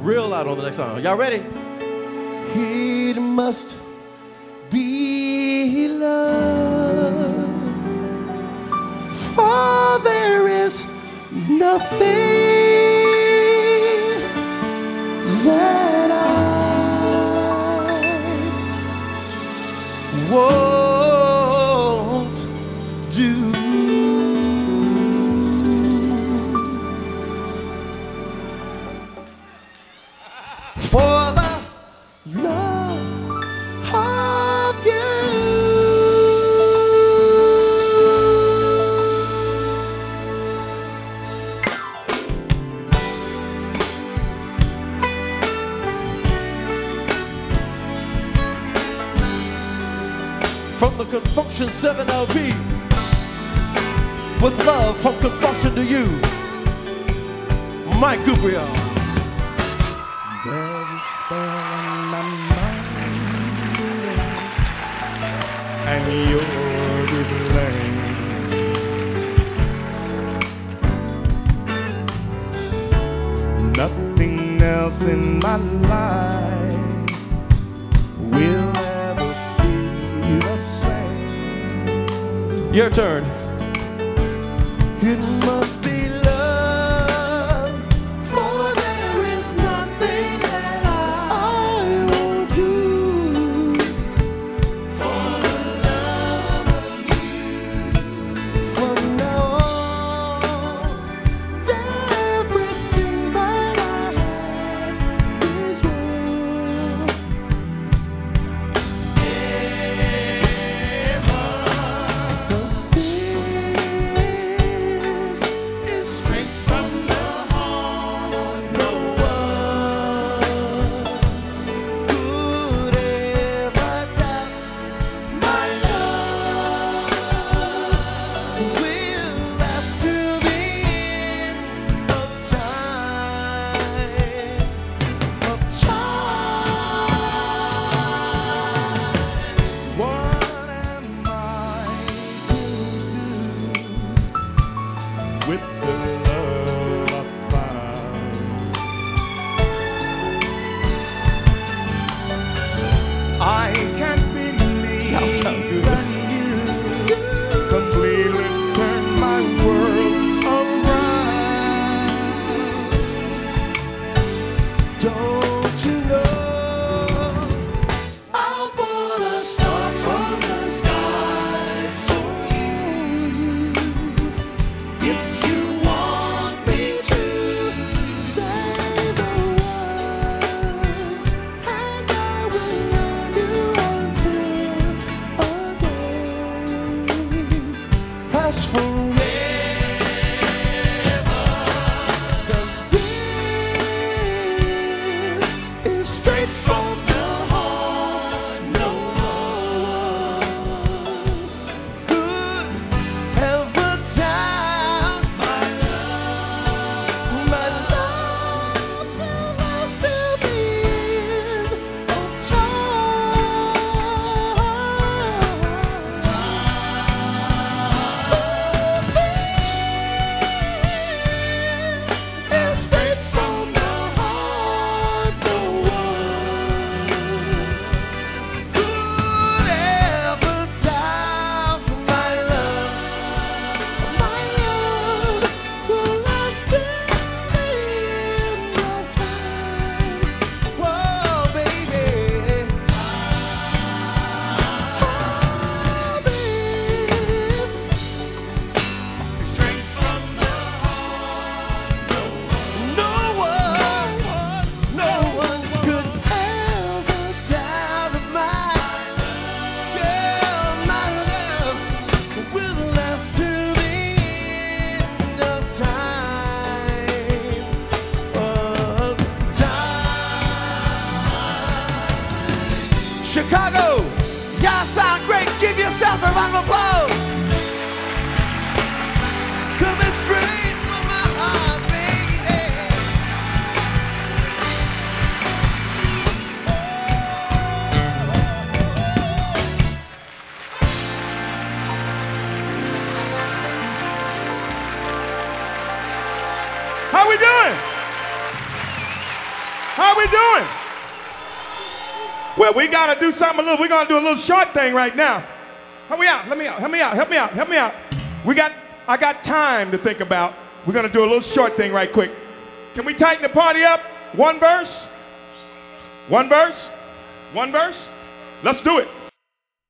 real loud on the next song. Y'all ready? It must be love, for there is nothing that I won't do. For the love of you. From the Confunction 7 LP, with love from Confunction to you, Mike Cooper. There's a spell on my mind, and you're to blame. Nothing else in my life will ever be the same. Your turn. It must be love, for there is nothing that I won't do. For the love of you. From now on, everything that I have is yours. This is straight from the heart. No one could ever doubt my love will last to the end of time. What am I to do with the love I found? I can't believe Y'all sound good. that you completely turned my world around. Don't you know I'll put a star from the sky for you if you want me to say the word, and I will love you until again. Fast forever, 'cause this is straight from the heart. No one could ever doubt my love. My love will last till the end of It's straight from the heart. No one could ever doubt my love. My love will last till the end of time. Whoa, baby. All this straight from the heart. No one could ever doubt my girl. My love will last to the end of time. Chicago, y'all sound great. Give yourself a round of applause. Coming straight from my heart, baby. How we doing? How we doing? Well, we gotta do something we're gonna do a little short thing right now. Help me out, help me out. I got time to think about. We're gonna do a little short thing right quick. Can we tighten the party up? One verse? One verse? One verse? Let's do it.